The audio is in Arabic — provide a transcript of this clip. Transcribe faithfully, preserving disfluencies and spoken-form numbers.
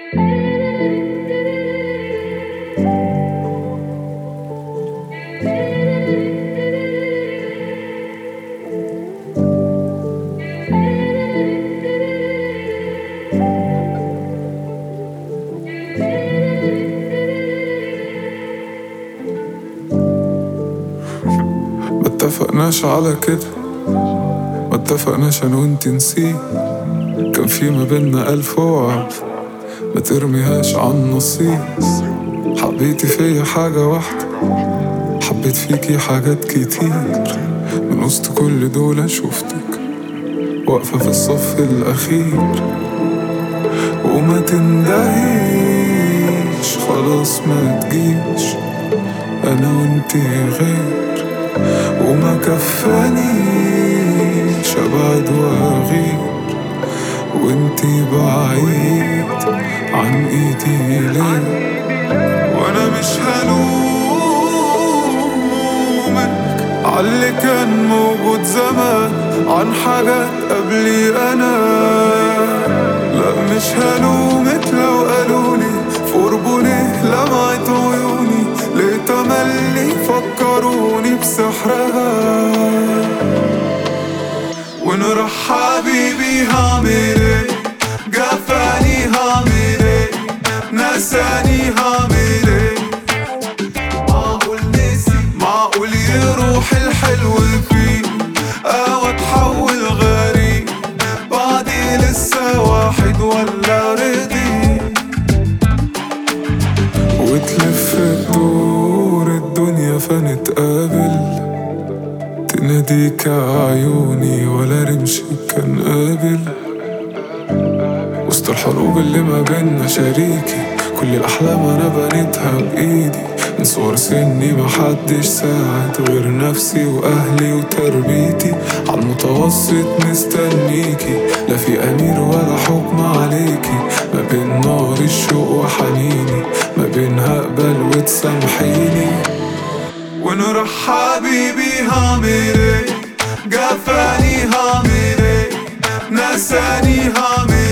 متفقناش على كده، متفقناش انا وانت نسيت. كان في ما بينا ألف وعد، ما ترميهاش عن نصيب. حبيتي فيا حاجة واحدة، حبيت فيكي حاجات كتير. من وسط كل دول شوفتك واقفة في الصف الأخير. وما تندهيش خلاص ما تجيش، أنا وانتي غير. وما كفانيش أبعد وأغير وانتي بعيد عن ايدي ليه. وانا مش هلومك عاللي كان موجود زمان، عن حاجات قبلي انا. لا مش هلومك لو قالولي في قربوني لمعت عيوني، ليه تملي فكروني بسحرها. وإن راح حبيبي هعمل ايه، جفاني هعمل ايه، نساني هعمل ايه. معقول نسي، معقول يروح الحلو فيه، او اتحول غريب بعدي لسه واحد ولا رضي. وتلف الدور الدنيا فنتقابل، تناديك عيوني ولا رمشي كان قابل. وسط الحروب اللي ما بينا شريكي، كل الأحلام أنا بنيتها بإيدي. من صغر سني محدش ساعد غير نفسي وأهلي وتربيتي. عالمتوسط مستنيكي، لا في أمير ولا حكم عليكي. ما بين نار الشوق وحنيني، ما بين هقبل وتسامحيني. وإن راح حبيبي هعمل ايه، جفاني هعمل ايه، نساني هعمل